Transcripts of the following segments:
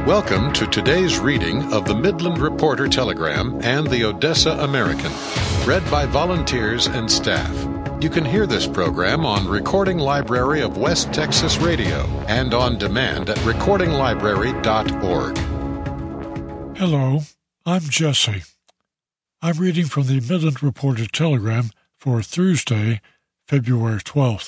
Welcome to today's reading of the Midland Reporter Telegram and the Odessa American, read by volunteers and staff. You can hear this program on Recording Library of West Texas Radio and on demand at recordinglibrary.org. Hello, I'm Jesse. I'm reading from the Midland Reporter Telegram for Thursday, February 12th.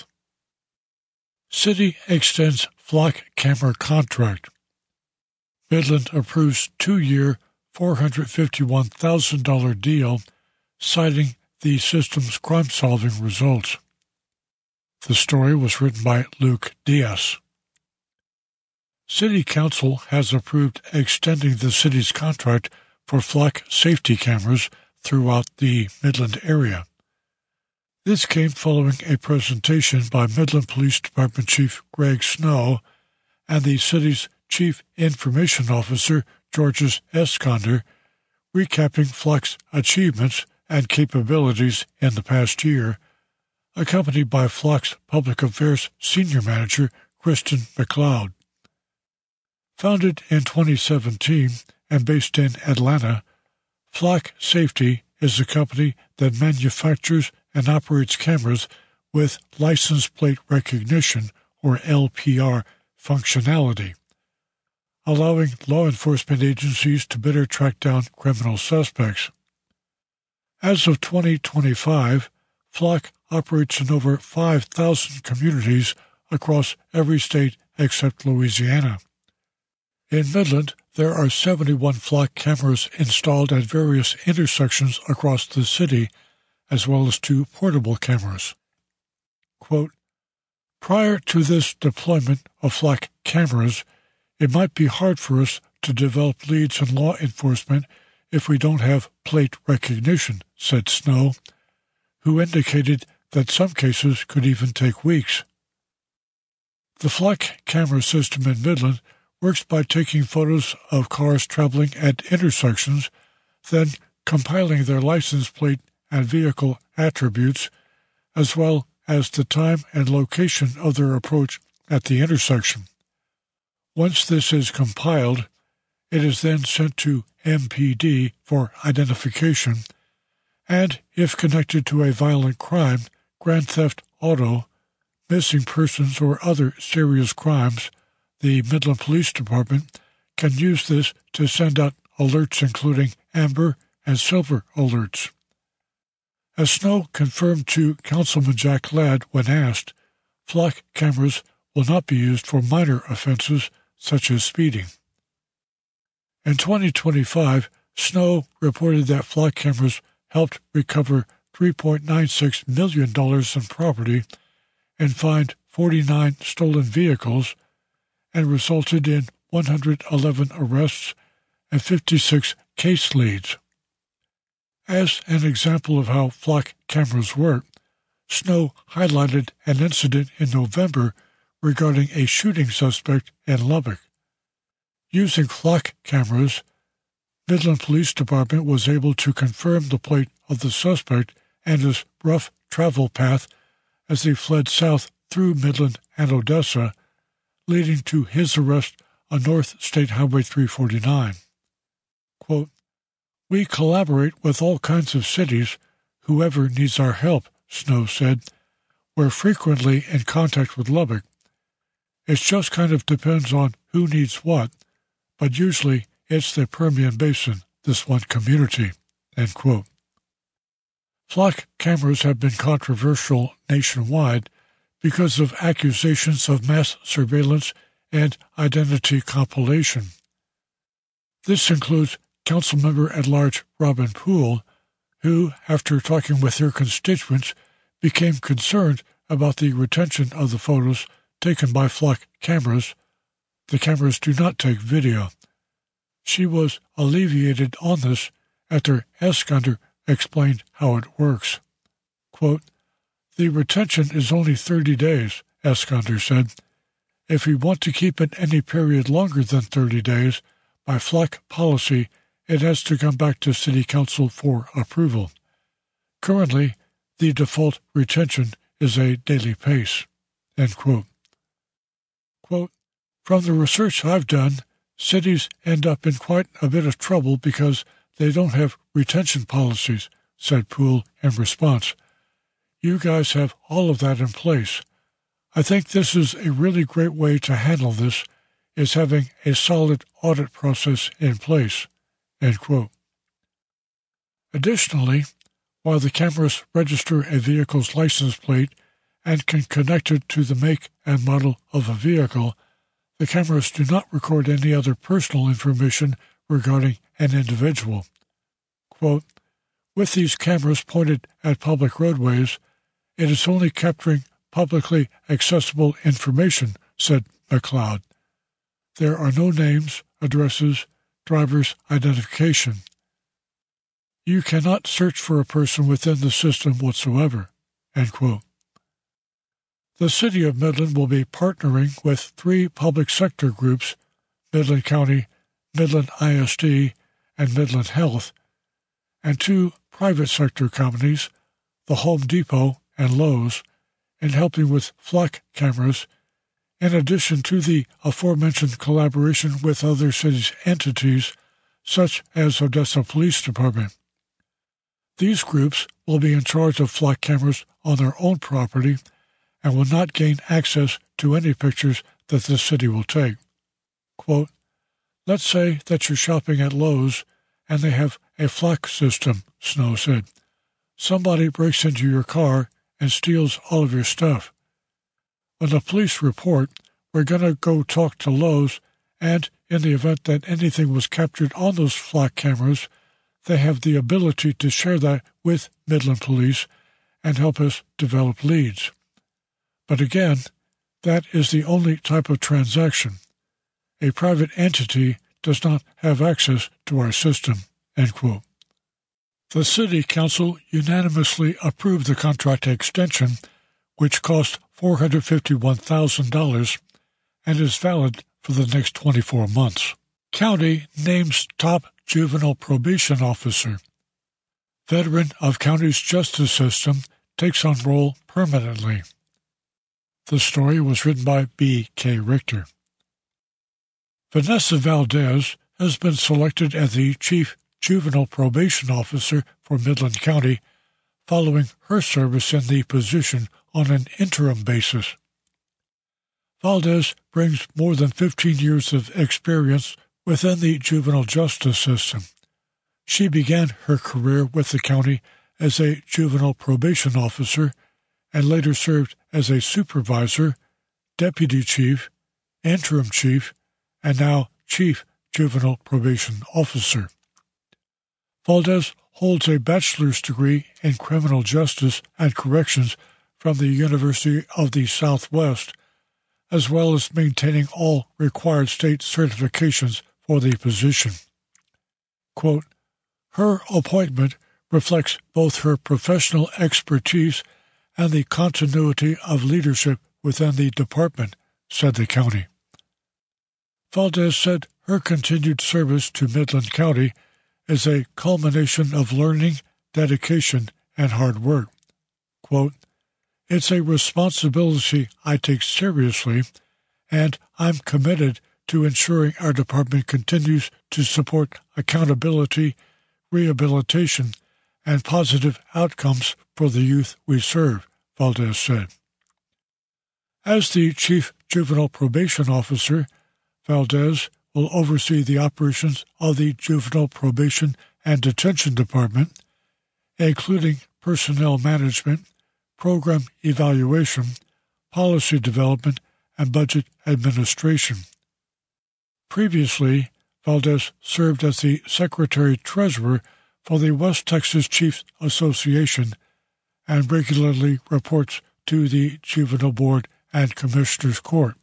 City extends flock camera contract. Midland approves 2-year, $451,000 deal, citing the system's crime-solving results. The story was written by Luke Diaz. City Council has approved extending the city's contract for flock safety cameras throughout the Midland area. This came following a presentation by Midland Police Department Chief Greg Snow and the city's Chief Information Officer, Georges Esconder, recapping Flock's achievements and capabilities in the past year, accompanied by Flock's Public Affairs Senior Manager, Kristen McLeod. Founded in 2017 and based in Atlanta, Flock Safety is a company that manufactures and operates cameras with license plate recognition, or LPR, functionality, allowing law enforcement agencies to better track down criminal suspects. As of 2025, Flock operates in over 5,000 communities across every state except Louisiana. In Midland, there are 71 Flock cameras installed at various intersections across the city, as well as 2 portable cameras. Quote, "Prior to this deployment of Flock cameras, it might be hard for us to develop leads in law enforcement if we don't have plate recognition," said Snow, who indicated that some cases could even take weeks. The Flock camera system in Midland works by taking photos of cars traveling at intersections, then compiling their license plate and vehicle attributes, as well as the time and location of their approach at the intersection. Once this is compiled, it is then sent to MPD for identification, and if connected to a violent crime, grand theft auto, missing persons, or other serious crimes, the Midland Police Department can use this to send out alerts including amber and silver alerts. As Snow confirmed to Councilman Jack Ladd when asked, Flock cameras will not be used for minor offenses such as speeding. In 2025, Snow reported that Flock cameras helped recover $3.96 million in property and find 49 stolen vehicles and resulted in 111 arrests and 56 case leads. As an example of how Flock cameras work, Snow highlighted an incident in November regarding a shooting suspect in Lubbock. Using Flock cameras, Midland Police Department was able to confirm the plate of the suspect and his rough travel path as he fled south through Midland and Odessa, leading to his arrest on North State Highway 349. Quote, "We collaborate with all kinds of cities, whoever needs our help," Snow said. "We're frequently in contact with Lubbock. It just kind of depends on who needs what, but usually it's the Permian Basin, this one community." End quote. Flock cameras have been controversial nationwide because of accusations of mass surveillance and identity compilation. This includes Councilmember-at-Large Robin Poole, who, after talking with her constituents, became concerned about the retention of the photos taken by Flock cameras. The cameras do not take video. She was alleviated on this after Esconder explained how it works. Quote, "The retention is only 30 days, Esconder said. If we want to keep it any period longer than 30 days, by Flock policy, it has to come back to City Council for approval. Currently, the default retention is a daily pace." End quote. Quote, "From the research I've done, Cities end up in quite a bit of trouble because they don't have retention policies, said Poole in response. You guys have all of that in place. I think this is a really great way to handle this, is having a solid audit process in place." End quote. Additionally, while the cameras register a vehicle's license plate and can connect it to the make and model of a vehicle, the cameras do not record any other personal information regarding an individual. Quote, "With these cameras pointed at public roadways, it is only capturing publicly accessible information," said McLeod. "There are no names, addresses, driver's identification. You cannot search for a person within the system whatsoever." End quote. The City of Midland will be partnering with 3 public sector groups, Midland County, Midland ISD, and Midland Health, and 2 private sector companies, the Home Depot and Lowe's, in helping with flock cameras, in addition to the aforementioned collaboration with other cities' entities, such as Odessa Police Department. These groups will be in charge of flock cameras on their own property and will not gain access to any pictures that the city will take. Quote, "Let's say that you're shopping at Lowe's and they have a flock system," Snow said. "Somebody breaks into your car and steals all of your stuff. When the police report, we're going to go talk to Lowe's, and in the event that anything was captured on those flock cameras, they have the ability to share that with Midland Police and help us develop leads. But again, that is the only type of transaction. A private entity does not have access to our system." End quote. The City Council unanimously approved the contract extension, which cost $451,000 and is valid for the next 24 months. County names top juvenile probation officer. Veteran of county's justice system takes on role permanently. The story was written by B.K. Richter. Vanessa Valdez has been selected as the Chief Juvenile Probation Officer for Midland County following her service in the position on an interim basis. Valdez brings more than 15 years of experience within the juvenile justice system. She began her career with the county as a juvenile probation officer and later served as a supervisor, deputy chief, interim chief, and now chief juvenile probation officer. Valdez holds a bachelor's degree in criminal justice and corrections from the University of the Southwest, as well as maintaining all required state certifications for the position. Quote, "Her appointment reflects both her professional expertise and the continuity of leadership within the department," said the county. Valdez said her continued service to Midland County is a culmination of learning, dedication, and hard work. Quote, "It's a responsibility I take seriously, and I'm committed to ensuring our department continues to support accountability, rehabilitation, and positive outcomes for the youth we serve," Valdez said. As the Chief Juvenile Probation Officer, Valdez will oversee the operations of the Juvenile Probation and Detention Department, including personnel management, program evaluation, policy development, and budget administration. Previously, Valdez served as the Secretary-Treasurer for the West Texas Chiefs Association and regularly reports to the Juvenile Board and Commissioners Court.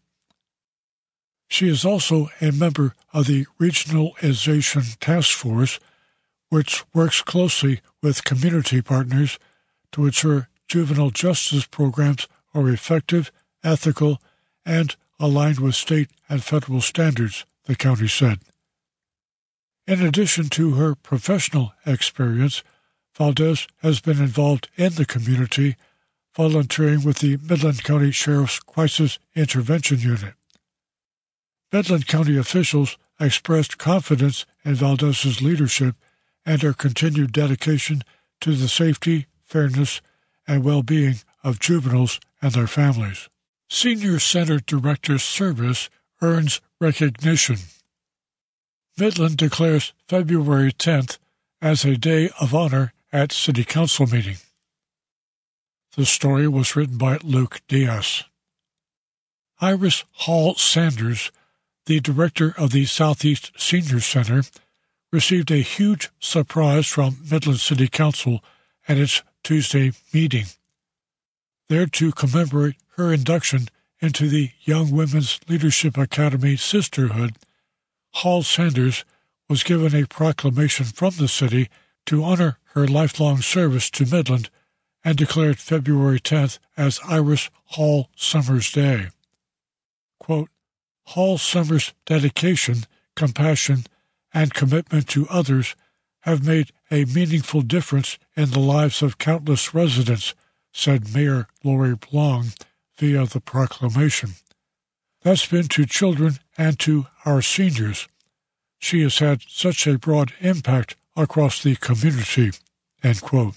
She is also a member of the Regionalization Task Force, which works closely with community partners to ensure juvenile justice programs are effective, ethical, and aligned with state and federal standards, the county said. In addition to her professional experience, Valdez has been involved in the community, volunteering with the Midland County Sheriff's Crisis Intervention Unit. Midland County officials expressed confidence in Valdez's leadership and her continued dedication to the safety, fairness, and well-being of juveniles and their families. Senior Center Director Service earns recognition. Midland declares February 10th as a day of honor at City Council meeting. The story was written by Luke Diaz. Iris Hall Sanders, the director of the Southeast Senior Center, received a huge surprise from Midland City Council at its Tuesday meeting. There to commemorate her induction into the Young Women's Leadership Academy Sisterhood, Hall Sanders was given a proclamation from the city to honor her lifelong service to Midland and declared February 10th as Iris Hall Summers Day. Quote, Hall Summers' dedication, compassion, and commitment to others have made a meaningful difference in the lives of countless residents, said Mayor Lori Long via the proclamation. That's been to children and to our seniors. She has had such a broad impact across the community, end quote.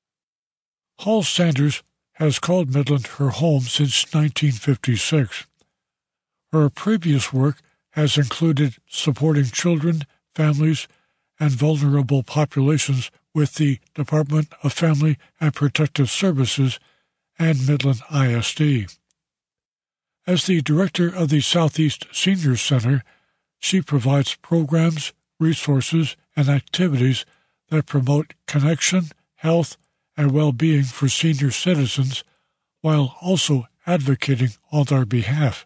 Hall Sanders has called Midland her home since 1956. Her previous work has included supporting children, families, and vulnerable populations with the Department of Family and Protective Services and Midland ISD. As the director of the Southeast Senior Center, she provides programs, resources, and activities that promote connection, health, and well-being for senior citizens while also advocating on their behalf.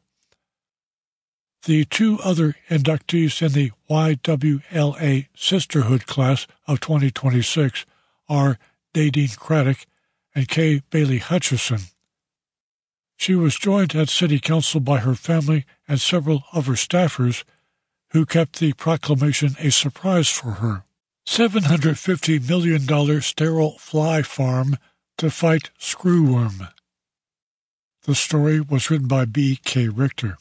The two other inductees in the YWLA Sisterhood class of 2026 are Nadine Craddock and Kay Bailey Hutchison. She was joined at City Council by her family and several of her staffers who kept the proclamation a surprise for her. $750 million sterile fly farm to fight screwworm. The story was written by B.K. Richter.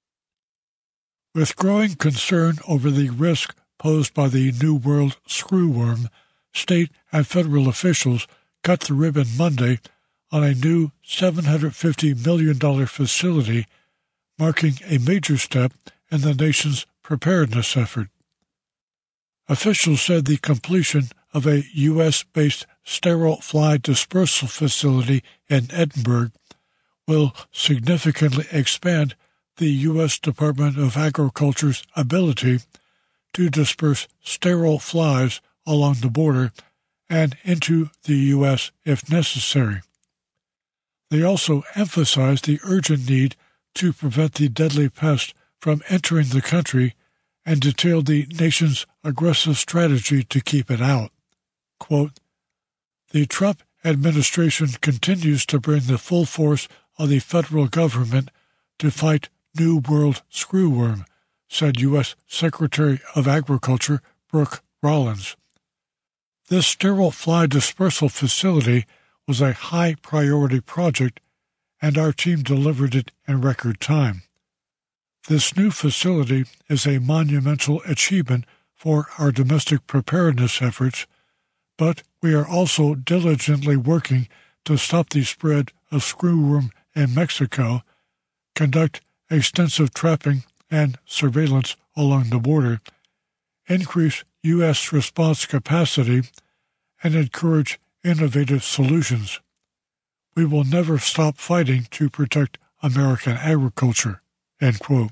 With growing concern over the risk posed by the New World screwworm, state and federal officials cut the ribbon Monday on a new $750 million facility, marking a major step in the nation's preparedness effort. Officials said the completion of a U.S.-based sterile fly dispersal facility in Edinburgh will significantly expand the U.S. Department of Agriculture's ability to disperse sterile flies along the border and into the U.S. if necessary. They also emphasized the urgent need to prevent the deadly pest from entering the country and detailed the nation's aggressive strategy to keep it out. Quote, the Trump administration continues to bring the full force of the federal government to fight New World screwworm, said U.S. Secretary of Agriculture Brooke Rollins. This sterile fly dispersal facility was a high-priority project, and our team delivered it in record time. This new facility is a monumental achievement for our domestic preparedness efforts, but we are also diligently working to stop the spread of screwworm in Mexico, conduct extensive trapping and surveillance along the border, increase U.S. response capacity, and encourage innovative solutions. We will never stop fighting to protect American agriculture, end quote.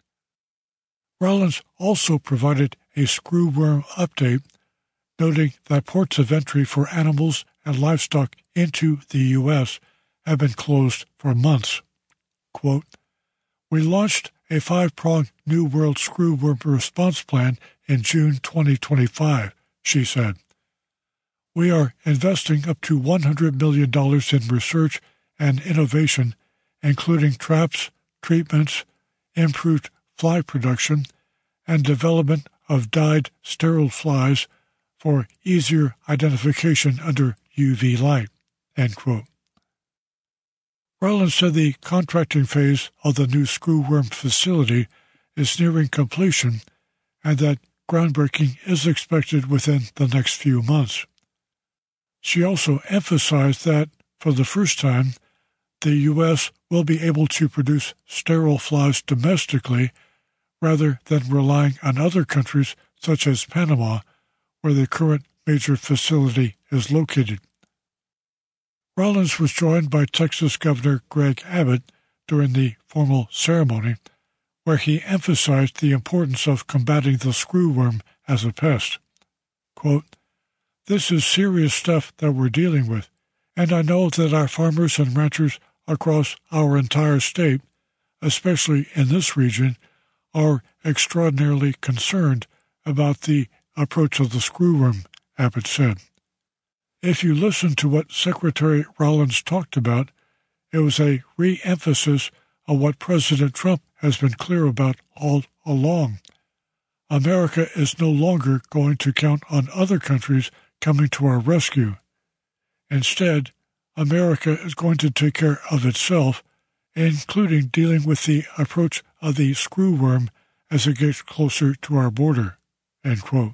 Rollins also provided a screwworm update, noting that ports of entry for animals and livestock into the U.S. have been closed for months. Quote, we launched a 5-pronged New World screwworm response plan in June 2025, she said. We are investing up to $100 million in research and innovation, including traps, treatments, improved fly production, and development of dyed sterile flies for easier identification under UV light, end quote. Rollins said the contracting phase of the new screwworm facility is nearing completion and that groundbreaking is expected within the next few months. She also emphasized that, for the first time, the U.S. will be able to produce sterile flies domestically rather than relying on other countries such as Panama, where the current major facility is located. Rollins was joined by Texas Governor Greg Abbott during the formal ceremony, where he emphasized the importance of combating the screwworm as a pest. Quote, "This is serious stuff that we're dealing with, and I know that our farmers and ranchers across our entire state, especially in this region, are extraordinarily concerned about the approach of the screwworm," Abbott said. If you listen to what Secretary Rollins talked about, it was a re-emphasis of what President Trump has been clear about all along. America is no longer going to count on other countries coming to our rescue. Instead, America is going to take care of itself, including dealing with the approach of the screwworm as it gets closer to our border. End quote.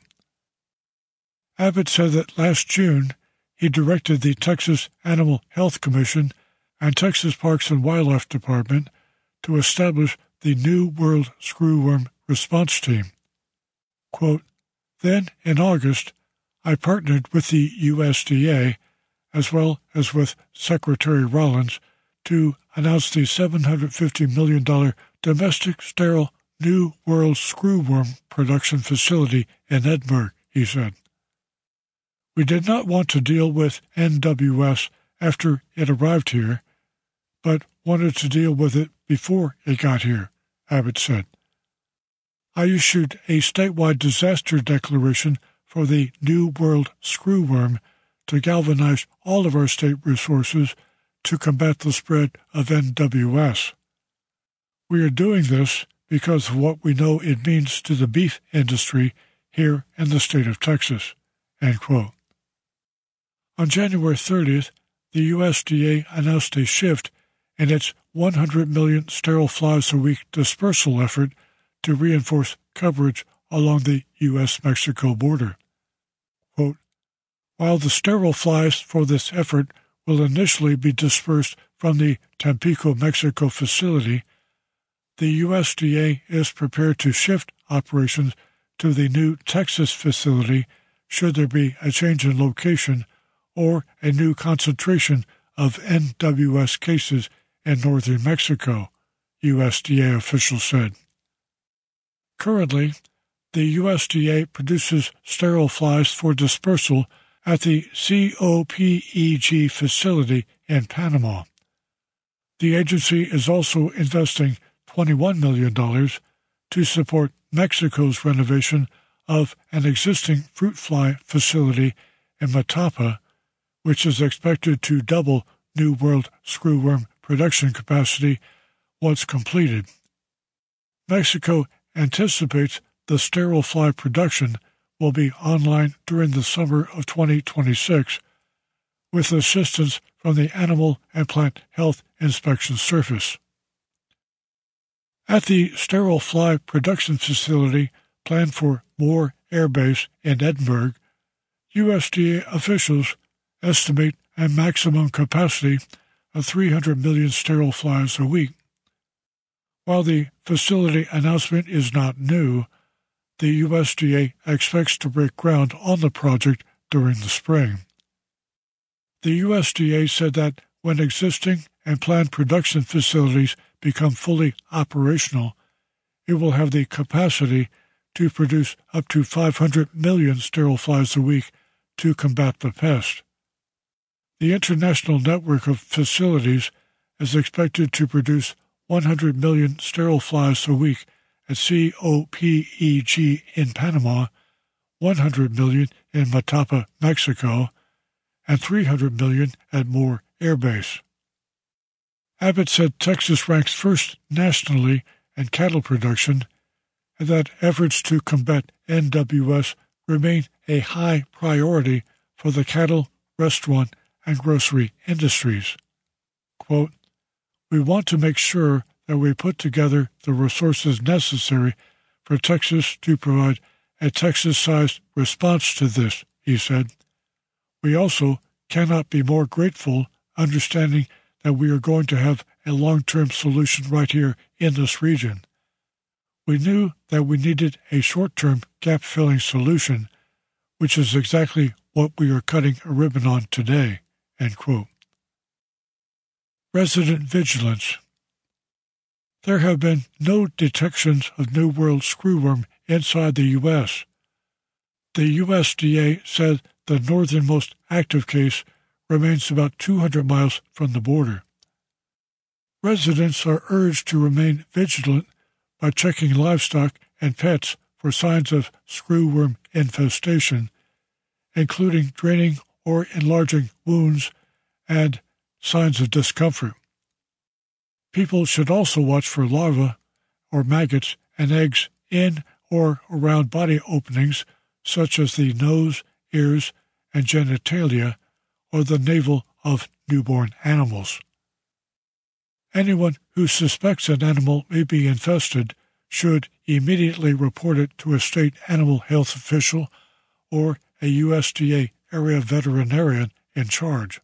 Abbott said that last June he directed the Texas Animal Health Commission and Texas Parks and Wildlife Department to establish the New World Screwworm Response Team. Quote, "Then, in August, I partnered with the USDA as well as with Secretary Rollins to announce the $750 million domestic sterile New World Screwworm production facility in Edinburgh," he said. "We did not want to deal with NWS after it arrived here, but wanted to deal with it before it got here," Abbott said. "I issued a statewide disaster declaration for the New World Screwworm to galvanize all of our state resources to combat the spread of NWS. We are doing this because of what we know it means to the beef industry here in the state of Texas." End quote. On January 30th, the USDA announced a shift in its 100 million sterile flies a week dispersal effort to reinforce coverage along the U.S.-Mexico border. Quote, "While the sterile flies for this effort will initially be dispersed from the Tampico, Mexico facility, the USDA is prepared to shift operations to the new Texas facility should there be a change in location or a new concentration of NWS cases in northern Mexico," USDA officials said. Currently, the USDA produces sterile flies for dispersal at the COPEG facility in Panama. The agency is also investing $21 million to support Mexico's renovation of an existing fruit fly facility in Matapa, which is expected to double New World Screwworm production capacity once completed. Mexico anticipates the sterile fly production will be online during the summer of 2026, with assistance from the Animal and Plant Health Inspection Service. At the sterile fly production facility planned for Moore Air Base in Edinburgh, USDA officials estimate a maximum capacity of 300 million sterile flies a week. While the facility announcement is not new, the USDA expects to break ground on the project during the spring. The USDA said that when existing and planned production facilities become fully operational, it will have the capacity to produce up to 500 million sterile flies a week to combat the pest. The international network of facilities is expected to produce 100 million sterile flies a week at COPEG in Panama, 100 million in Matapa, Mexico, and 300 million at Moore Air Base. Abbott said Texas ranks first nationally in cattle production and that efforts to combat NWS remain a high priority for the cattle, restaurant, and grocery industries. Quote, "We want to make sure that we put together the resources necessary for Texas to provide a Texas-sized response to this, he said. We also cannot be more grateful, understanding that we are going to have a long-term solution right here in this region. We knew that we needed a short-term gap-filling solution, which is exactly what we are cutting a ribbon on today." End quote. Resident vigilance. There have been no detections of New World screwworm inside the U.S. The USDA said the northernmost active case remains about 200 miles from the border. Residents are urged to remain vigilant by checking livestock and pets for signs of screwworm infestation, including draining or enlarging wounds and signs of discomfort. People should also watch for larvae or maggots and eggs in or around body openings such as the nose, ears, and genitalia, or the navel of newborn animals. Anyone who suspects an animal may be infested should immediately report it to a state animal health official or a USDA area veterinarian in charge.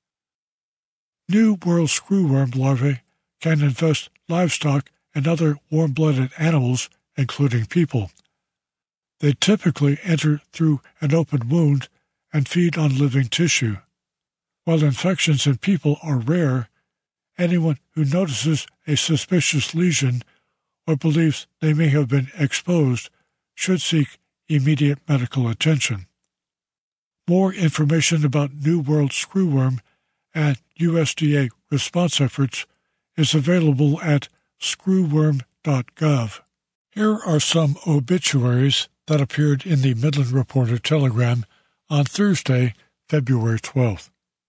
New World screwworm larvae can infest livestock and other warm-blooded animals, including people. They typically enter through an open wound and feed on living tissue. While infections in people are rare, anyone who notices a suspicious lesion or believes they may have been exposed should seek immediate medical attention. More information about New World screwworm and USDA response efforts is available at screwworm.gov. Here are some obituaries that appeared in the Midland Reporter Telegram on Thursday, February 12th.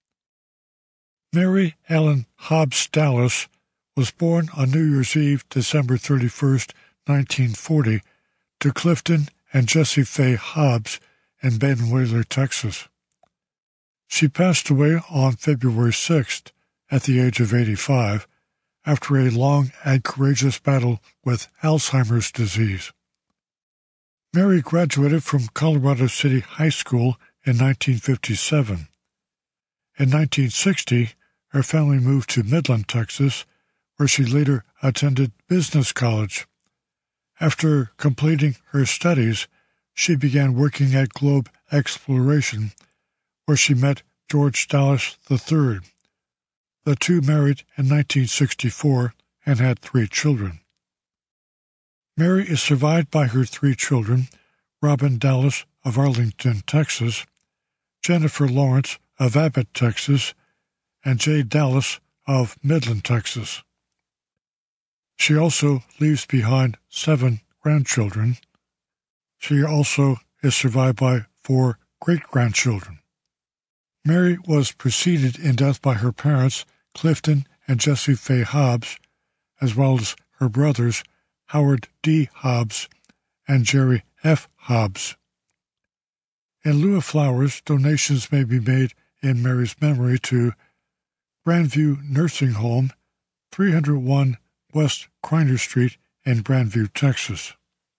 Mary Ellen Hobbs Dallas was born on New Year's Eve, December 31st, 1940, to Clifton and Jessie Faye Hobbs in Ben Wheeler, Texas. She passed away on February 6th at the age of 85 after a long and courageous battle with Alzheimer's disease. Mary graduated from Colorado City High School in 1957. In 1960, her family moved to Midland, Texas, where she later attended business college. After completing her studies, she began working at Globe Exploration, where she met George Dallas III. The two married in 1964 and had 3 children. Mary is survived by her 3 children, Robin Dallas of Arlington, Texas, Jennifer Lawrence of Abbott, Texas, and Jay Dallas of Midland, Texas. She also leaves behind 7 grandchildren. She also is survived by 4 great-grandchildren. Mary was preceded in death by her parents, Clifton and Jessie Faye Hobbs, as well as her brothers, Howard D. Hobbs and Jerry F. Hobbs. In lieu of flowers, donations may be made in Mary's memory to Grandview Nursing Home, 301 West Kreiner Street in Grandview, Texas.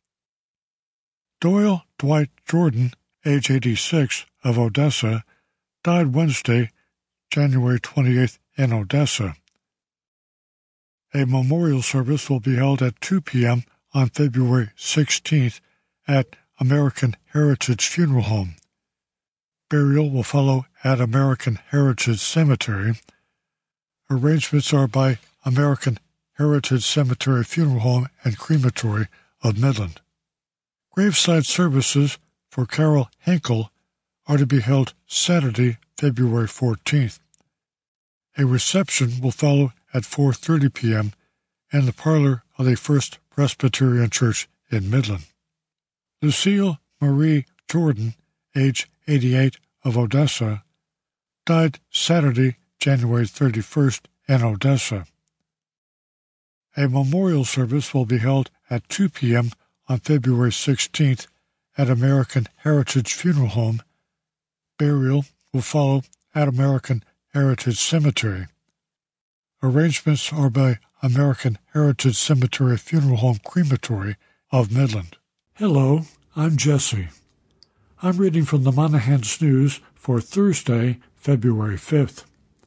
Doyle Dwight Jordan, age 86, of Odessa, died Wednesday, January 28th, in Odessa. A memorial service will be held at 2 p.m. on February 16th at American Heritage Funeral Home. Burial will follow at American Heritage Cemetery. Arrangements are by American Heritage Cemetery Funeral Home and Crematory of Midland. Graveside services for Carol Henkel are to be held Saturday, February 14th. A reception will follow at 4:30 p.m. in the parlor of the First Presbyterian Church in Midland. Lucille Marie Jordan, age 88, of Odessa, died Saturday, January 31st, in Odessa. A memorial service will be held at 2 p.m. on February 16th at American Heritage Funeral Home. Burial will follow at American Heritage Cemetery. Arrangements are by American Heritage Cemetery Funeral Home Crematory of Midland. Hello, I'm Jesse. I'm reading from the Monahans News for Thursday, February 5th.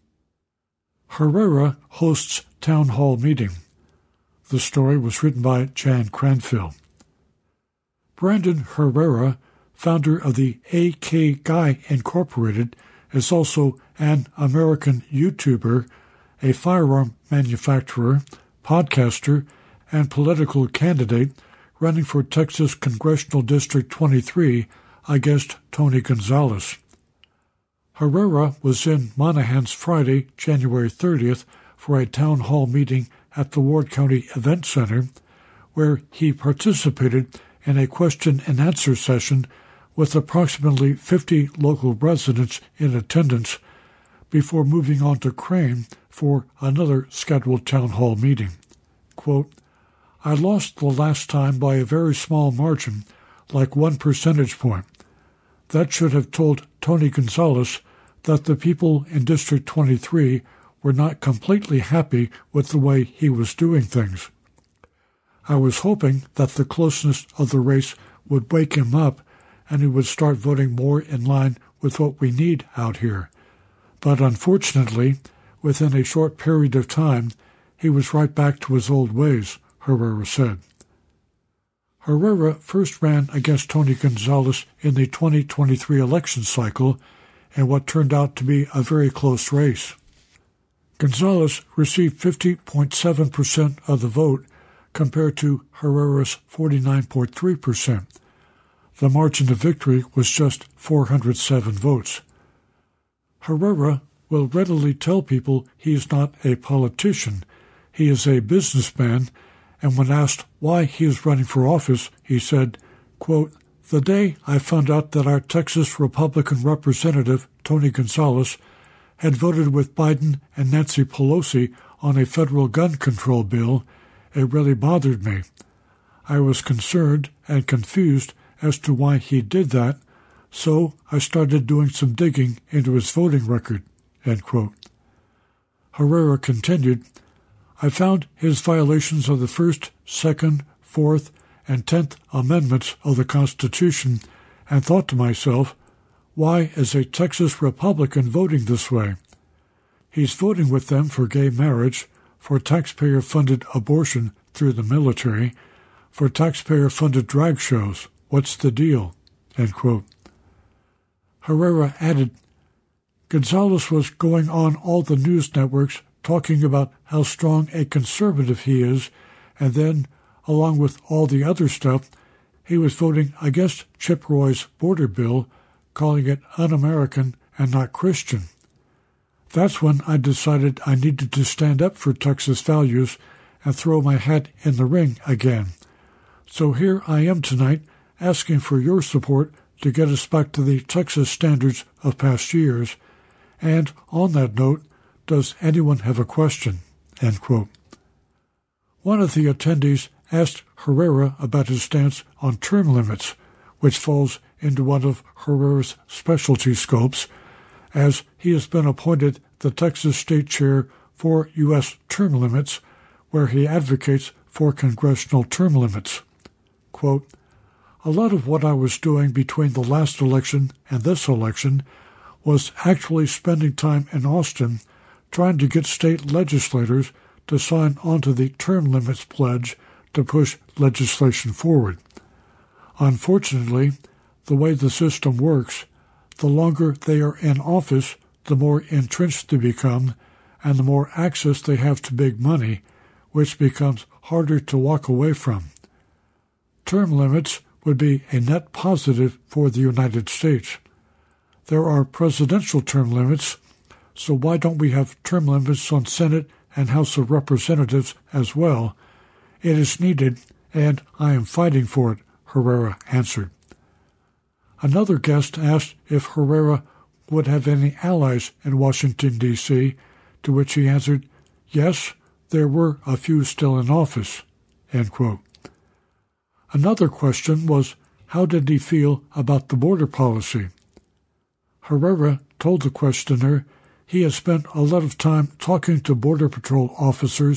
Herrera hosts town hall meeting. The story was written by Jan Cranfield. Brandon Herrera, founder of the AK Guy Incorporated, is also an American YouTuber, a firearm manufacturer, podcaster, and political candidate running for Texas Congressional District 23 against Tony Gonzalez. Herrera was in Monahans Friday, January 30th, for a town hall meeting at the Ward County Event Center, where he participated in a question-and-answer session with approximately 50 local residents in attendance before moving on to Crane for another scheduled town hall meeting. Quote, I lost the last time by a very small margin, like 1 percentage point. That should have told Tony Gonzalez that the people in District 23 were not completely happy with the way he was doing things. I was hoping that the closeness of the race would wake him up and he would start voting more in line with what we need out here. But unfortunately, within a short period of time, he was right back to his old ways, Herrera said. Herrera first ran against Tony Gonzalez in the 2023 election cycle in what turned out to be a very close race. Gonzalez received 50.7% of the vote compared to Herrera's 49.3%. The margin of victory was just 407 votes. Herrera will readily tell people he is not a politician. He is a businessman, and when asked why he is running for office, he said, quote, the day I found out that our Texas Republican representative, Tony Gonzalez, had voted with Biden and Nancy Pelosi on a federal gun control bill, it really bothered me. I was concerned and confused as to why he did that, so I started doing some digging into his voting record, end quote. Herrera continued, I found his violations of the First, Second, Fourth, and 10th Amendments of the Constitution and thought to myself, why is a Texas Republican voting this way? He's voting with them for gay marriage, for taxpayer-funded abortion through the military, for taxpayer-funded drag shows. What's the deal? End quote. Herrera added, Gonzalez was going on all the news networks talking about how strong a conservative he is, and then, along with all the other stuff, he was voting against Chip Roy's border bill, calling it un-American and not Christian. That's when I decided I needed to stand up for Texas values and throw my hat in the ring again. So here I am tonight asking for your support to get us back to the Texas standards of past years. And on that note, does anyone have a question? End quote. One of the attendees asked Herrera about his stance on term limits, which falls into one of Herrera's specialty scopes, as he has been appointed the Texas State Chair for U.S. term limits, where he advocates for congressional term limits. Quote, a lot of what I was doing between the last election and this election was actually spending time in Austin trying to get state legislators to sign onto the term limits pledge to push legislation forward. Unfortunately, the way the system works, the longer they are in office, the more entrenched they become, and the more access they have to big money, which becomes harder to walk away from. Term limits would be a net positive for the United States. There are presidential term limits, so why don't we have term limits on Senate and House of Representatives as well? It is needed, and I am fighting for it, Herrera answered. Another guest asked if Herrera would have any allies in Washington, D.C., to which he answered, yes, there were a few still in office, end quote. Another question was, how did he feel about the border policy? Herrera told the questioner he has spent a lot of time talking to Border Patrol officers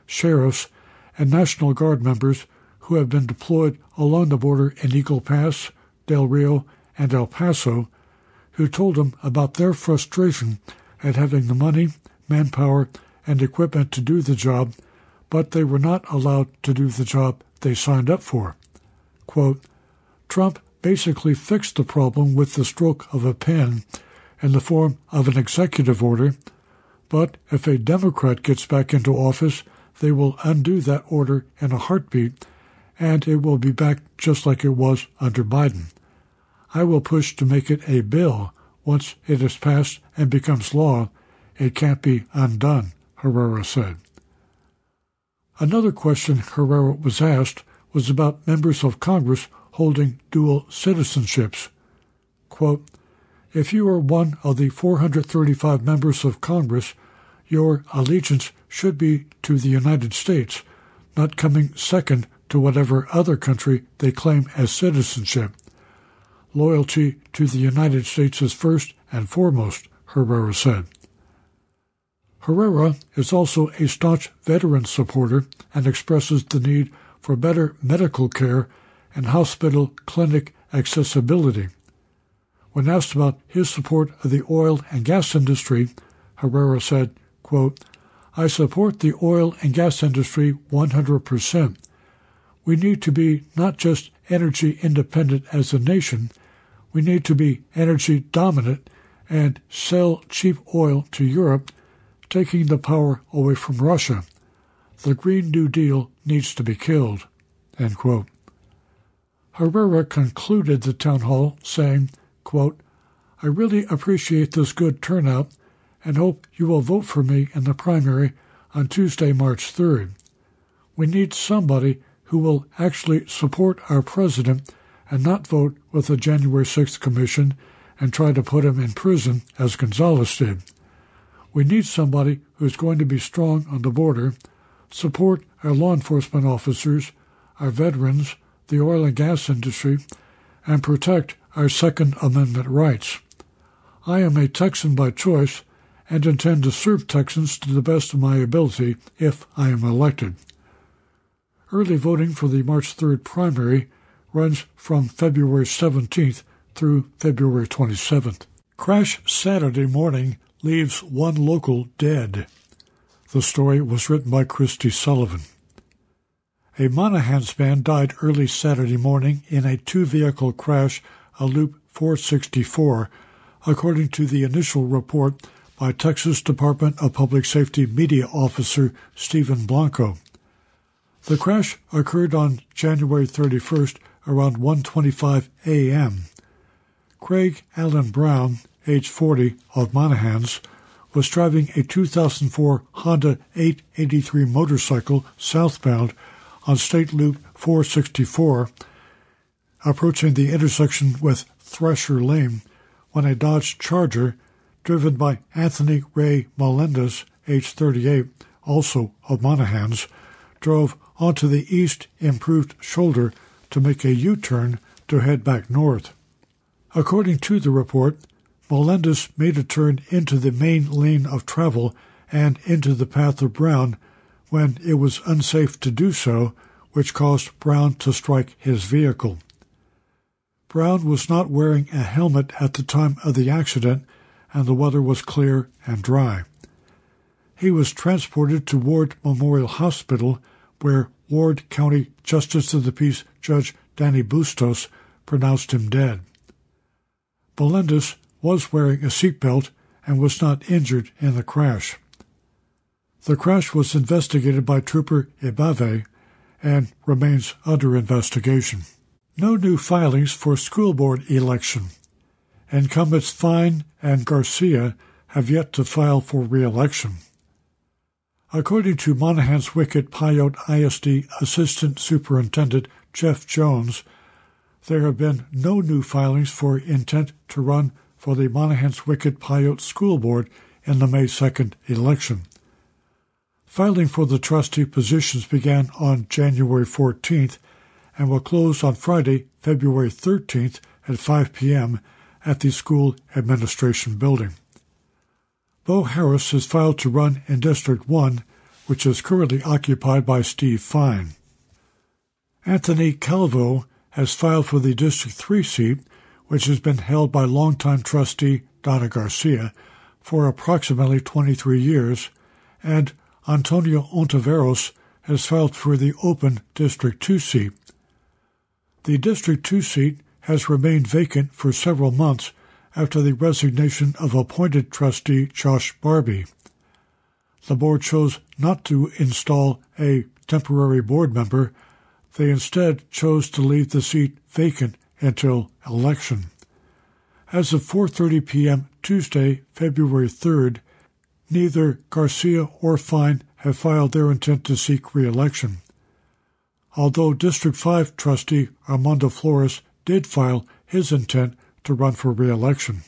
sheriffs, and National Guard members who have been deployed along the border in Eagle Pass, Del Rio, and El Paso, who told him about their frustration at having the money, manpower, and equipment to do the job, but they were not allowed to do the job they signed up for. Quote, Trump basically fixed the problem with the stroke of a pen in the form of an executive order, but if a Democrat gets back into office, they will undo that order in a heartbeat, and it will be back just like it was under Biden. I will push to make it a bill. Once it is passed and becomes law, it can't be undone, Herrera said. Another question Herrera was asked was about members of Congress holding dual citizenships. Quote, if you are one of the 435 members of Congress, your allegiance should be to the United States, not coming second to whatever other country they claim as citizenship. Loyalty to the United States is first and foremost, Herrera said. Herrera is also a staunch veteran supporter and expresses the need for better medical care and hospital clinic accessibility. When asked about his support of the oil and gas industry, Herrera said, quote, I support the oil and gas industry 100%. We need to be not just energy independent as a nation, we need to be energy dominant and sell cheap oil to Europe, taking the power away from Russia. The Green New Deal needs to be killed. End quote. Herrera concluded the town hall saying, quote, I really appreciate this good turnout and hope you will vote for me in the primary on Tuesday, March 3rd. We need somebody who will actually support our president and not vote with the January 6th Commission and try to put him in prison as Gonzales did. We need somebody who is going to be strong on the border, support our law enforcement officers, our veterans, the oil and gas industry, and protect our Second Amendment rights. I am a Texan by choice and intend to serve Texans to the best of my ability if I am elected. Early voting for the March 3rd primary runs from February 17th through February 27th. Crash Saturday morning leaves one local dead. The story was written by Christy Sullivan. A Monahans man died early Saturday morning in a two-vehicle crash on Loop 464, according to the initial report by Texas Department of Public Safety Media Officer Stephen Blanco. The crash occurred on January 31st around 1:25 a.m. Craig Allen Brown, age 40, of Monahans, was driving a 2004 Honda 883 motorcycle southbound on State Loop 464, approaching the intersection with Thresher Lane, when a Dodge Charger, driven by Anthony Ray Melendez, age 38, also of Monahans, drove onto the east improved shoulder to make a U-turn to head back north. According to the report, Melendez made a turn into the main lane of travel and into the path of Brown when it was unsafe to do so, which caused Brown to strike his vehicle. Brown was not wearing a helmet at the time of the accident, and the weather was clear and dry. He was transported to Ward Memorial Hospital, where Ward County Justice of the Peace Judge Danny Bustos pronounced him dead. Melendez was wearing a seatbelt and was not injured in the crash. The crash was investigated by Trooper Ibave and remains under investigation. No new filings for school board election. Incumbents Fine and Garcia have yet to file for re-election. According to Monahans Wicket Pyote ISD Assistant Superintendent Jeff Jones, there have been no new filings for intent to run for the Monahans Wicket Pyote School Board in the May 2nd election. Filing for the trustee positions began on January 14th and will close on Friday, February 13th at 5 p.m. at the school administration building. Bo Harris has filed to run in District 1, which is currently occupied by Steve Fine. Anthony Calvo has filed for the District 3 seat, which has been held by longtime trustee Donna Garcia for approximately 23 years, and Antonio Ontiveros has filed for the open District 2 seat. The District 2 seat has remained vacant for several months after the resignation of appointed trustee Josh Barbie. The board chose not to install a temporary board member. They instead chose to leave the seat vacant until election. As of 4:30 p.m. Tuesday, February 3rd, neither Garcia or Fine have filed their intent to seek re-election. Although District 5 trustee Armando Flores did file his intent to run for re-election.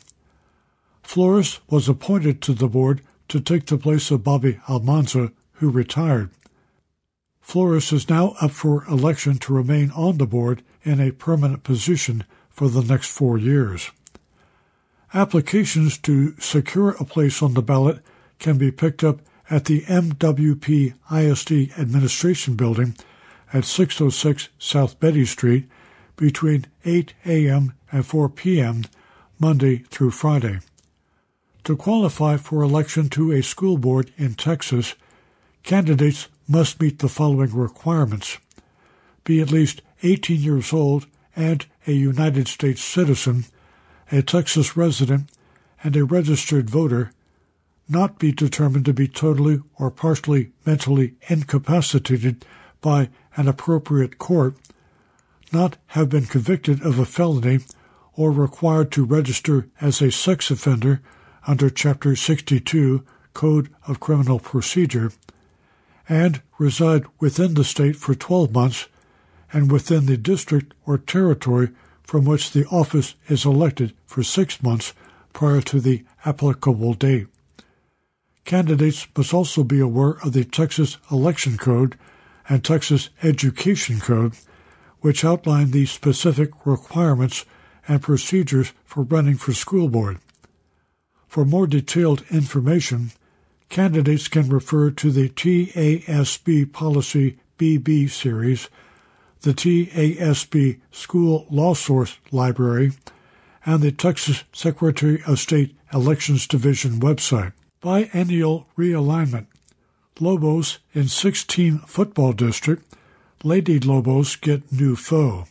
Flores was appointed to the board to take the place of Bobby Almanza, who retired. Flores is now up for election to remain on the board in a permanent position for the next 4 years. Applications to secure a place on the ballot can be picked up at the MWP ISD Administration Building at 606 South Betty Street between 8 a.m. and 4 p.m. Monday through Friday. To qualify for election to a school board in Texas, candidates must meet the following requirements: be at least 18 years old and a United States citizen, a Texas resident, and a registered voter, not be determined to be totally or partially mentally incapacitated by an appropriate court, not have been convicted of a felony or required to register as a sex offender under Chapter 62 Code of Criminal Procedure, and reside within the state for 12 months and within the district or territory from which the office is elected for 6 months prior to the applicable date. Candidates must also be aware of the Texas Election Code and Texas Education Code, which outline the specific requirements and procedures for running for school board. For more detailed information, candidates can refer to the TASB Policy BB Series, the TASB School Law Source Library, and the Texas Secretary of State Elections Division website. Biennial realignment. Lobos in 6-team football district. Lady Lobos get new foe.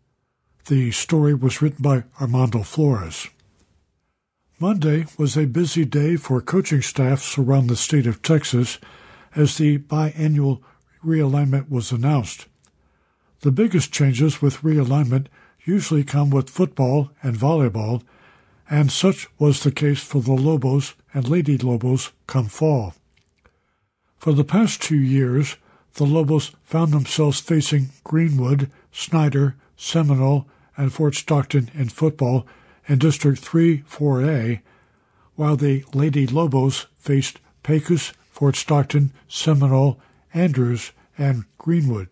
The story was written by Armando Flores. Monday was a busy day for coaching staffs around the state of Texas as the biennial realignment was announced. The biggest changes with realignment usually come with football and volleyball, and such was the case for the Lobos and Lady Lobos come fall. For the past 2 years, the Lobos found themselves facing Greenwood, Snyder, Seminole, and Fort Stockton in football in District 3 4A, while the Lady Lobos faced Pecos, Fort Stockton, Seminole, Andrews, and Greenwood.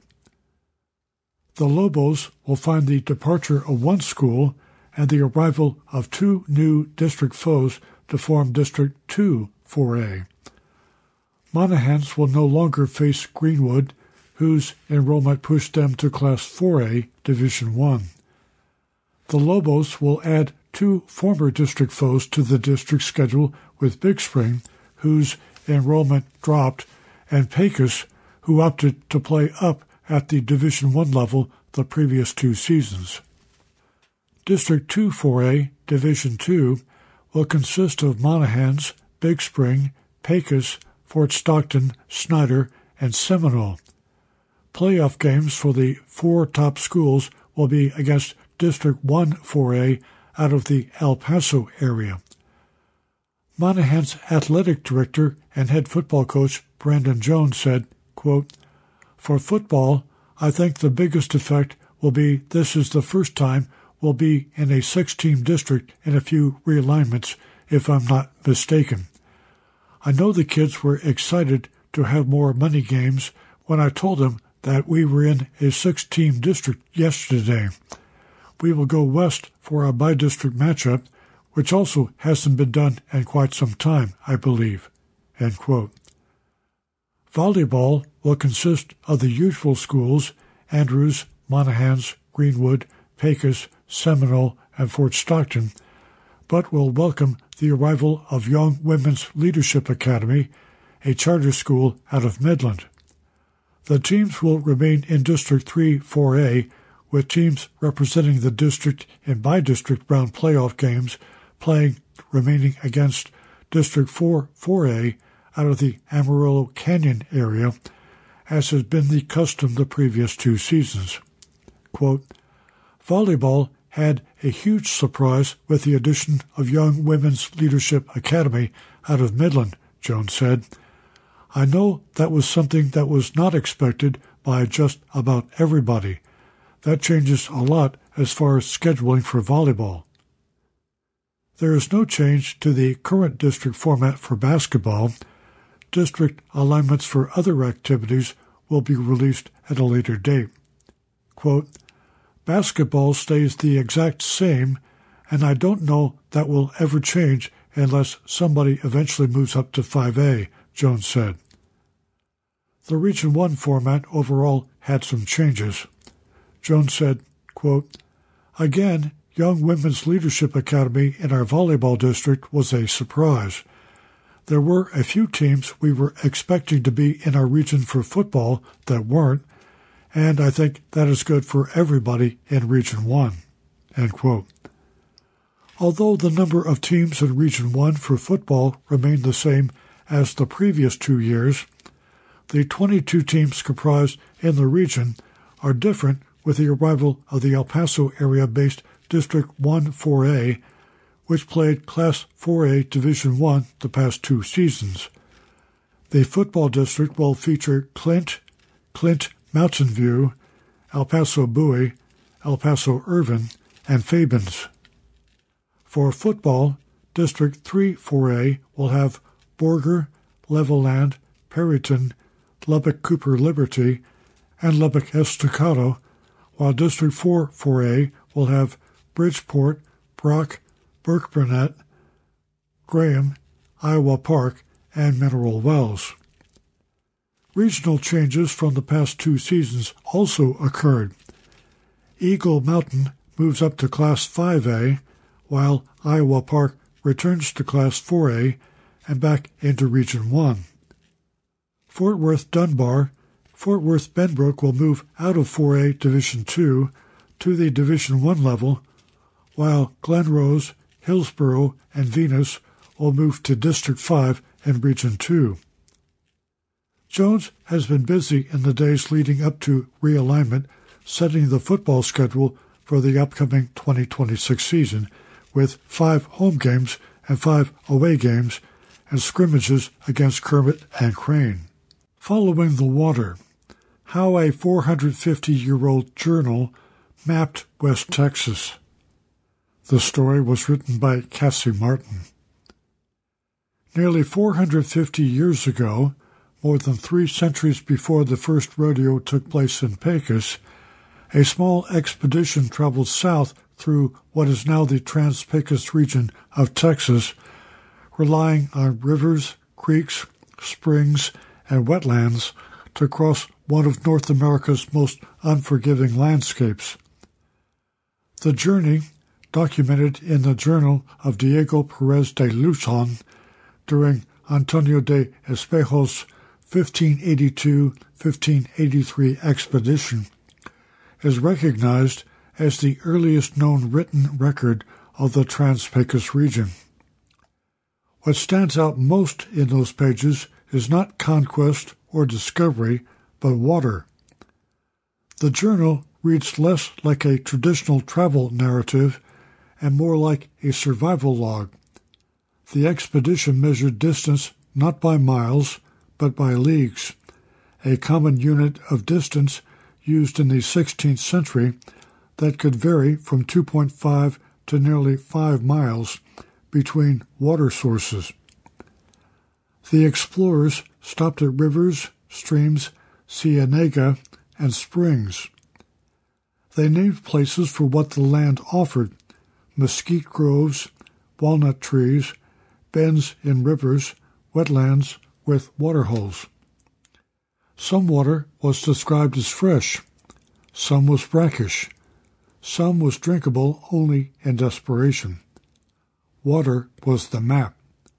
The Lobos will find the departure of one school and the arrival of 2 new district foes to form District 2 4A. Monahans will no longer face Greenwood, whose enrollment pushed them to Class 4A, Division 1. The Lobos will add 2 former district foes to the district schedule with Big Spring, whose enrollment dropped, and Pecos, who opted to play up at the Division 1 level the previous 2 seasons. District 2 4A, Division 2, will consist of Monahans, Big Spring, Pecos, Fort Stockton, Snyder, and Seminole. Playoff games for the 4 top schools will be against District 1 4A out of the El Paso area. Monahan's athletic director and head football coach Brandon Jones said, quote, "For football, I think the biggest effect will be this is the first time we'll be in a 6-team district in a few realignments, if I'm not mistaken. I know the kids were excited to have more money games when I told them that we were in a 6-team district yesterday. We will go west for our by-district matchup, which also hasn't been done in quite some time, I believe." End quote. Volleyball will consist of the usual schools, Andrews, Monahans, Greenwood, Pecos, Seminole, and Fort Stockton, but will welcome the arrival of Young Women's Leadership Academy, a charter school out of Midland. The teams will remain in District 3 4A, with teams representing the district in by-district round playoff games remaining against District 4 4A out of the Amarillo Canyon area, as has been the custom the previous 2 seasons. Quote, volleyball had a huge surprise with the addition of Young Women's Leadership Academy out of Midland, Jones said. I know that was something that was not expected by just about everybody. That changes a lot as far as scheduling for volleyball. There is no change to the current district format for basketball. District alignments for other activities will be released at a later date. Quote, basketball stays the exact same, and I don't know that will ever change unless somebody eventually moves up to 5A, Jones said. The Region 1 format overall had some changes. Jones said, quote, again, Young Women's Leadership Academy in our volleyball district was a surprise. There were a few teams we were expecting to be in our region for football that weren't, and I think that is good for everybody in Region 1, end quote. Although the number of teams in Region 1 for football remained the same as the previous 2 years, the 22 teams comprised in the region are different with the arrival of the El Paso area-based District 1 4A, which played Class 4A Division I the past 2 seasons. The football district will feature Clint Mountain View, El Paso Bowie, El Paso Irvin, and Fabens. For football, District 3 4A will have Borger, Levelland, Perryton, Lubbock Cooper Liberty, and Lubbock Estacado, while District 4 4A will have Bridgeport, Brock, Burke Burnett, Graham, Iowa Park, and Mineral Wells. Regional changes from the past 2 seasons also occurred. Eagle Mountain moves up to Class 5A, while Iowa Park returns to Class 4A and back into Region 1. Fort Worth Benbrook will move out of 4A Division II to the Division I level, while Glen Rose, Hillsboro, and Venus will move to District 5 in Region 2. Jones has been busy in the days leading up to realignment, setting the football schedule for the upcoming 2026 season, with 5 home games and 5 away games, and scrimmages against Kermit and Crane. Following the water, how a 450-year-old journal mapped West Texas. The story was written by Cassie Martin. Nearly 450 years ago, more than 3 centuries before the first rodeo took place in Pecos, a small expedition traveled south through what is now the Trans-Pecos region of Texas, relying on rivers, creeks, springs, and wetlands to cross one of North America's most unforgiving landscapes. The journey, documented in the Journal of Diego Perez de Lujan during Antonio de Espejo's 1582-1583 expedition, is recognized as the earliest known written record of the Trans-Pecos region. What stands out most in those pages is not conquest or discovery, but water. The journal reads less like a traditional travel narrative and more like a survival log. The expedition measured distance not by miles, but by leagues, a common unit of distance used in the 16th century that could vary from 2.5 to nearly 5 miles between water sources. The explorers stopped at rivers, streams, cienega, and springs. They named places for what the land offered: mesquite groves, walnut trees, bends in rivers, wetlands with waterholes. Some water was described as fresh, some was brackish, some was drinkable only in desperation. Water was the map.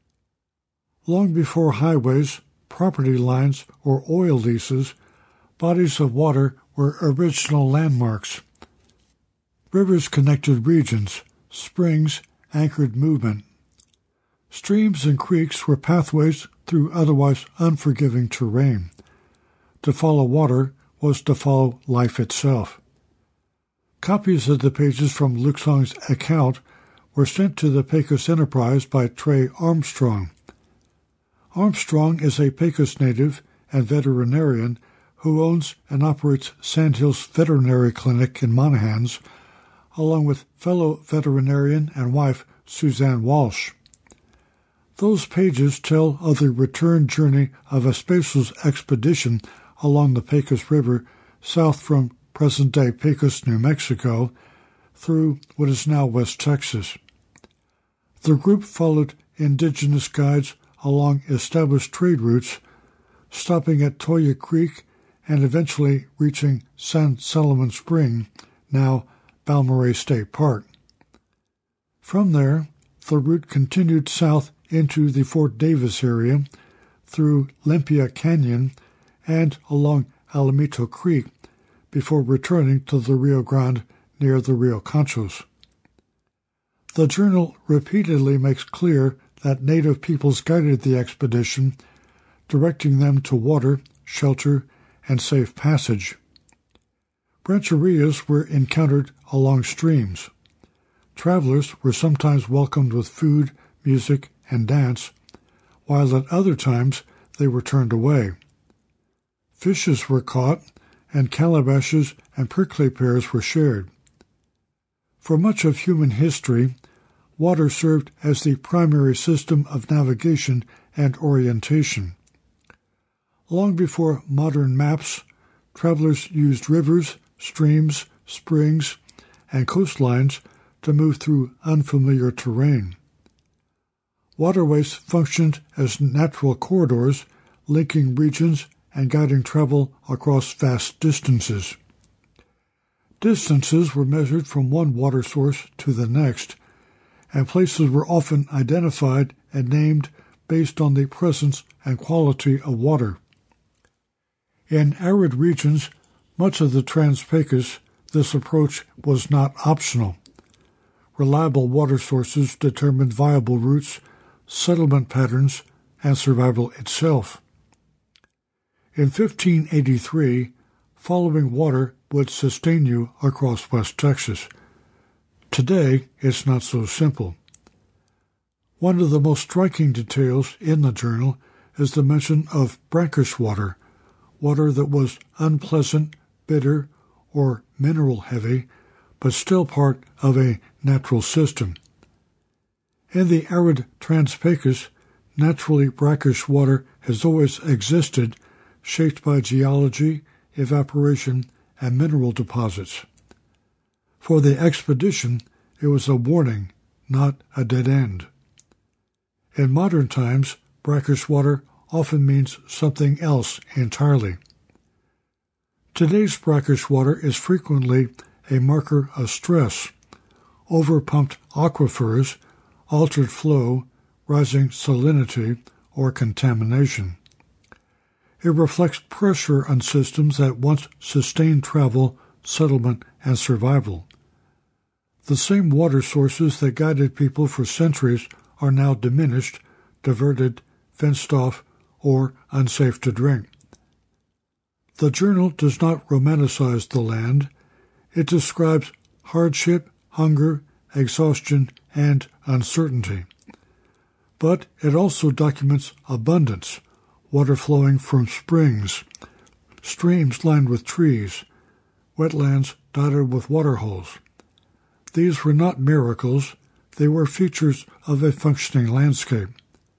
Long before highways, property lines, or oil leases, bodies of water were original landmarks. Rivers connected regions, springs anchored movement. Streams and creeks were pathways through otherwise unforgiving terrain. To follow water was to follow life itself. Copies of the pages from Luxong's account were sent to the Pecos Enterprise by Trey Armstrong. Armstrong is a Pecos native and veterinarian who owns and operates Sandhills Veterinary Clinic in Monahans, along with fellow veterinarian and wife Suzanne Walsh. Those pages tell of the return journey of a spaceless expedition along the Pecos River south from present-day Pecos, New Mexico, through what is now West Texas. The group followed indigenous guides along established trade routes, stopping at Toya Creek and eventually reaching San Solomon Spring, now Balmorhea State Park. From there, the route continued south into the Fort Davis area, through Limpia Canyon, and along Alamito Creek, before returning to the Rio Grande near the Rio Conchos. The journal repeatedly makes clear that native peoples guided the expedition, directing them to water, shelter, and safe passage. Rancherias were encountered along streams. Travelers were sometimes welcomed with food, music, and dance, while at other times they were turned away. Fishes were caught, and calabashes and prickly pears were shared. For much of human history, water served as the primary system of navigation and orientation. Long before modern maps, travelers used rivers, streams, springs, and coastlines to move through unfamiliar terrain. Waterways functioned as natural corridors, linking regions and guiding travel across vast distances. Distances were measured from one water source to the next, and places were often identified and named based on the presence and quality of water. In arid regions, much of the Trans-Pecos, this approach was not optional. Reliable water sources determined viable routes, settlement patterns, and survival itself. In 1583, following water would sustain you across West Texas. Today, it's not so simple. One of the most striking details in the journal is the mention of brackish water, water that was unpleasant, bitter, or mineral-heavy, but still part of a natural system. In the arid Trans-Pecos, naturally brackish water has always existed, shaped by geology, evaporation, and mineral deposits. For the expedition, it was a warning, not a dead end. In modern times, brackish water often means something else entirely. Today's brackish water is frequently a marker of stress, overpumped aquifers, altered flow, rising salinity, or contamination. It reflects pressure on systems that once sustained travel, settlement, and survival. The same water sources that guided people for centuries are now diminished, diverted, fenced off, or unsafe to drink. The journal does not romanticize the land. It describes hardship, hunger, exhaustion, and uncertainty. But it also documents abundance, water flowing from springs, streams lined with trees, wetlands dotted with waterholes. These were not miracles, they were features of a functioning landscape.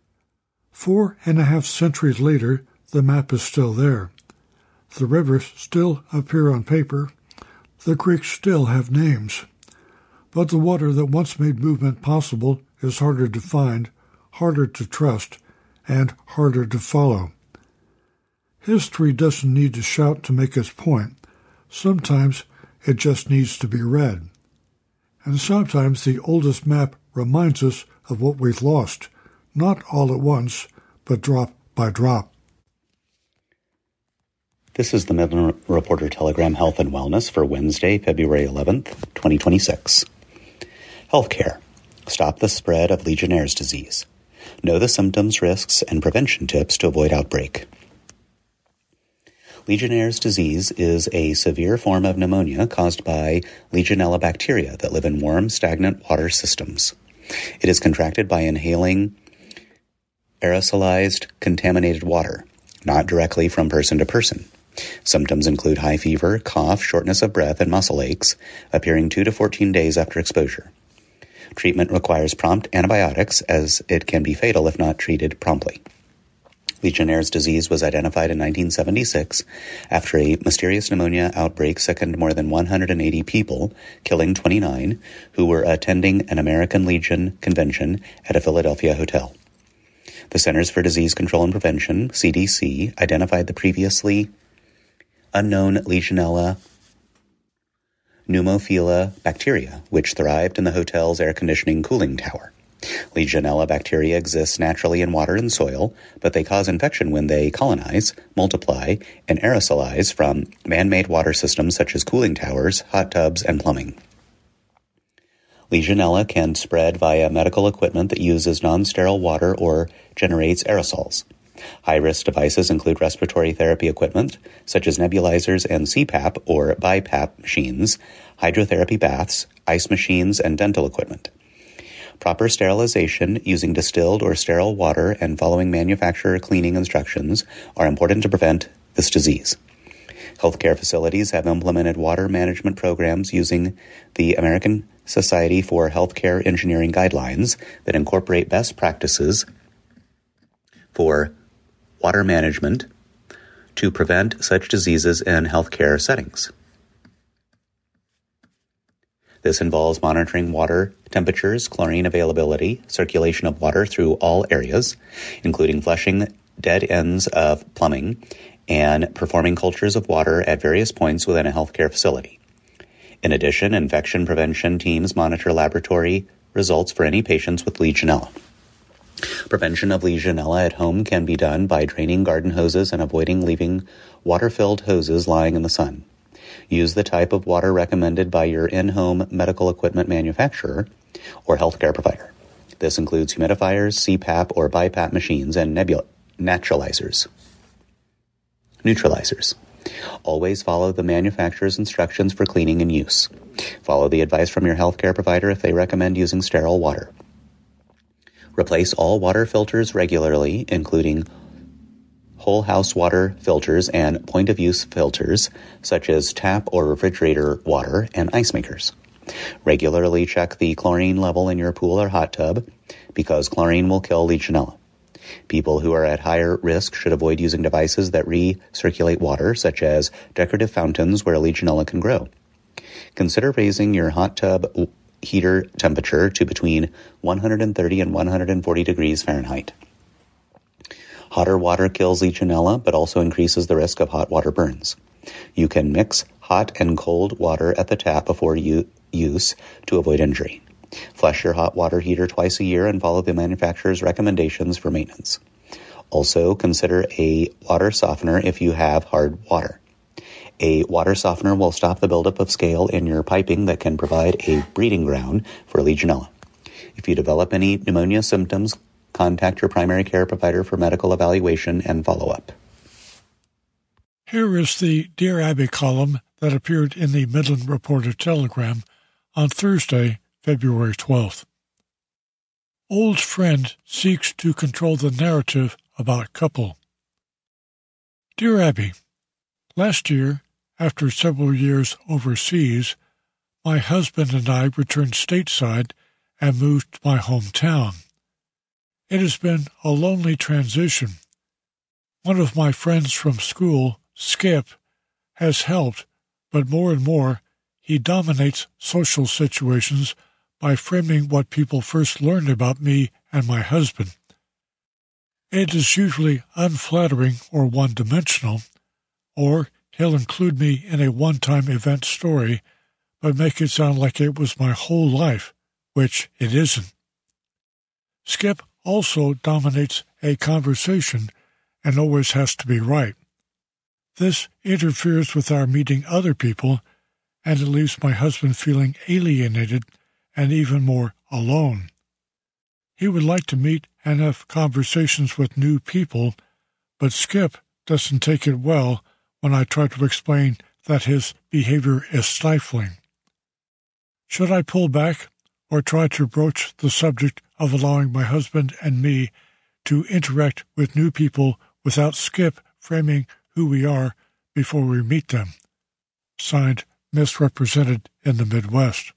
4.5 centuries later, the map is still there. The rivers still appear on paper, the creeks still have names. But the water that once made movement possible is harder to find, harder to trust, and harder to follow. History doesn't need to shout to make its point. Sometimes it just needs to be read. And sometimes the oldest map reminds us of what we've lost, not all at once, but drop by drop. This is the Midland Reporter Telegram Health and Wellness for Wednesday, February 11th, 2026. Healthcare. Stop the spread of Legionnaire's disease. Know the symptoms, risks, and prevention tips to avoid outbreak. Legionnaire's disease is a severe form of pneumonia caused by Legionella bacteria that live in warm, stagnant water systems. It is contracted by inhaling aerosolized, contaminated water, not directly from person to person. Symptoms include high fever, cough, shortness of breath, and muscle aches, appearing 2 to 14 days after exposure. Treatment requires prompt antibiotics, as it can be fatal if not treated promptly. Legionnaire's disease was identified in 1976 after a mysterious pneumonia outbreak sickened more than 180 people, killing 29, who were attending an American Legion convention at a Philadelphia hotel. The Centers for Disease Control and Prevention, CDC, identified the previously unknown Legionella pneumophila bacteria, which thrived in the hotel's air conditioning cooling tower. Legionella bacteria exist naturally in water and soil, but they cause infection when they colonize, multiply, and aerosolize from man-made water systems such as cooling towers, hot tubs, and plumbing. Legionella can spread via medical equipment that uses non-sterile water or generates aerosols. High-risk devices include respiratory therapy equipment, such as nebulizers and CPAP or BiPAP machines, hydrotherapy baths, ice machines, and dental equipment. Proper sterilization using distilled or sterile water and following manufacturer cleaning instructions are important to prevent this disease. Healthcare facilities have implemented water management programs using the American Society for Healthcare Engineering guidelines that incorporate best practices for water management to prevent such diseases in healthcare settings. This involves monitoring water temperatures, chlorine availability, circulation of water through all areas, including flushing dead ends of plumbing, and performing cultures of water at various points within a healthcare facility. In addition, infection prevention teams monitor laboratory results for any patients with Legionella. Prevention of Legionella at home can be done by draining garden hoses and avoiding leaving water-filled hoses lying in the sun. Use the type of water recommended by your in-home medical equipment manufacturer or healthcare provider. This includes humidifiers, CPAP or BiPAP machines, and neutralizers. Always follow the manufacturer's instructions for cleaning and use. Follow the advice from your healthcare provider if they recommend using sterile water. Replace all water filters regularly, including whole house water filters and point-of-use filters, such as tap or refrigerator water and ice makers. Regularly check the chlorine level in your pool or hot tub, because chlorine will kill Legionella. People who are at higher risk should avoid using devices that recirculate water, such as decorative fountains where Legionella can grow. Consider raising your hot tub heater temperature to between 130 and 140 degrees Fahrenheit. Hotter water kills Legionella, but also increases the risk of hot water burns. You can mix hot and cold water at the tap before use to avoid injury. Flush your hot water heater twice a year and follow the manufacturer's recommendations for maintenance. Also, consider a water softener if you have hard water. A water softener will stop the buildup of scale in your piping that can provide a breeding ground for Legionella. If you develop any pneumonia symptoms, contact your primary care provider for medical evaluation and follow-up. Here is the Dear Abby column that appeared in the Midland Reporter Telegram on Thursday, February 12th. Old friend seeks to control the narrative about couple. Dear Abby, last year, after several years overseas, my husband and I returned stateside and moved to my hometown. It has been a lonely transition. One of my friends from school, Skip, has helped, but more and more, he dominates social situations by framing what people first learned about me and my husband. It is usually unflattering or one-dimensional, or he'll include me in a one-time event story, but make it sound like it was my whole life, which it isn't. Skip also dominates a conversation and always has to be right. This interferes with our meeting other people, and it leaves my husband feeling alienated and even more alone. He would like to meet and have conversations with new people, but Skip doesn't take it well when I try to explain that his behavior is stifling. Should I pull back or try to broach the subject of allowing my husband and me to interact with new people without Skip framing who we are before we meet them? Signed, Misrepresented in the Midwest.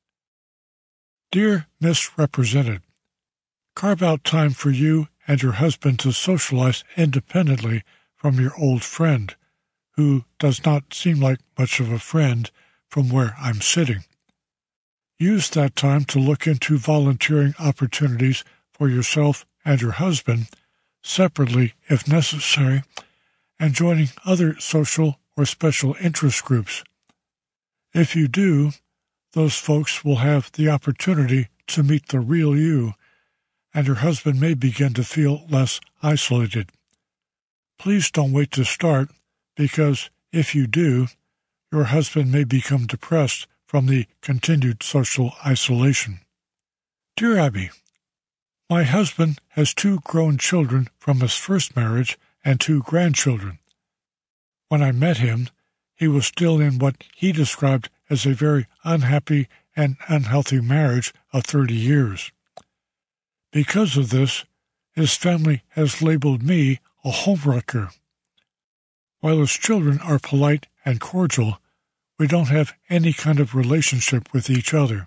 Dear Misrepresented, carve out time for you and your husband to socialize independently from your old friend, who does not seem like much of a friend from where I'm sitting. Use that time to look into volunteering opportunities for yourself and your husband, separately if necessary, and joining other social or special interest groups. If you do, those folks will have the opportunity to meet the real you, and your husband may begin to feel less isolated. Please don't wait to start, because if you do, your husband may become depressed from the continued social isolation. Dear Abby, my husband has 2 grown children from his first marriage and 2 grandchildren. When I met him, he was still in what he described as a very unhappy and unhealthy marriage of 30 years. Because of this, his family has labeled me a homewrecker. While his children are polite and cordial, we don't have any kind of relationship with each other.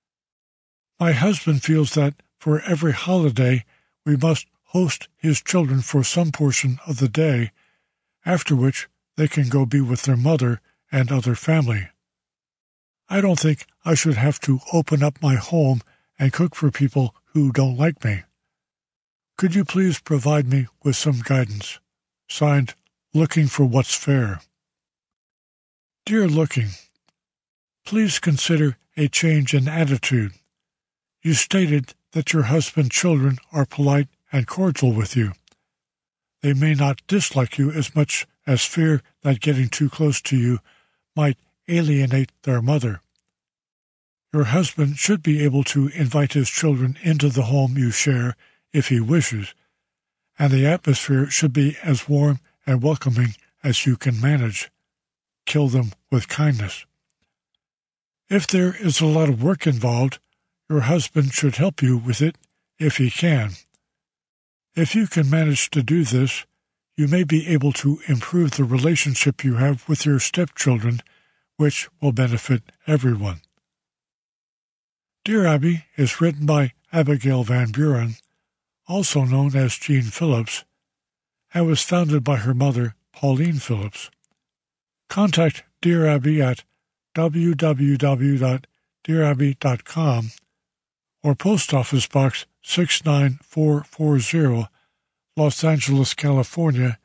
My husband feels that for every holiday we must host his children for some portion of the day, after which they can go be with their mother and other family. I don't think I should have to open up my home and cook for people who don't like me. Could you please provide me with some guidance? Signed, Looking for What's Fair. Dear Looking, please consider a change in attitude. You stated that your husband's children are polite and cordial with you. They may not dislike you as much as fear that getting too close to you might alienate their mother. Your husband should be able to invite his children into the home you share if he wishes, and the atmosphere should be as warm and welcoming as you can manage. Kill them with kindness. If there is a lot of work involved, your husband should help you with it if he can. If you can manage to do this, you may be able to improve the relationship you have with your stepchildren, which will benefit everyone. Dear Abby is written by Abigail Van Buren, also known as Jean Phillips, and was founded by her mother, Pauline Phillips. Contact Dear Abby at www.dearabby.com or Post Office Box 69440, Los Angeles, California,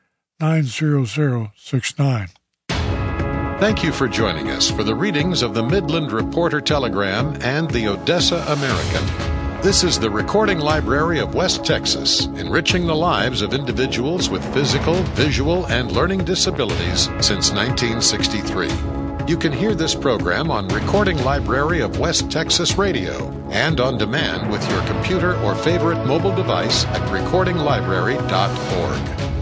90069. Thank you for joining us for the readings of the Midland Reporter Telegram and the Odessa American. This is the Recording Library of West Texas, enriching the lives of individuals with physical, visual, and learning disabilities since 1963. You can hear this program on Recording Library of West Texas Radio and on demand with your computer or favorite mobile device at recordinglibrary.org.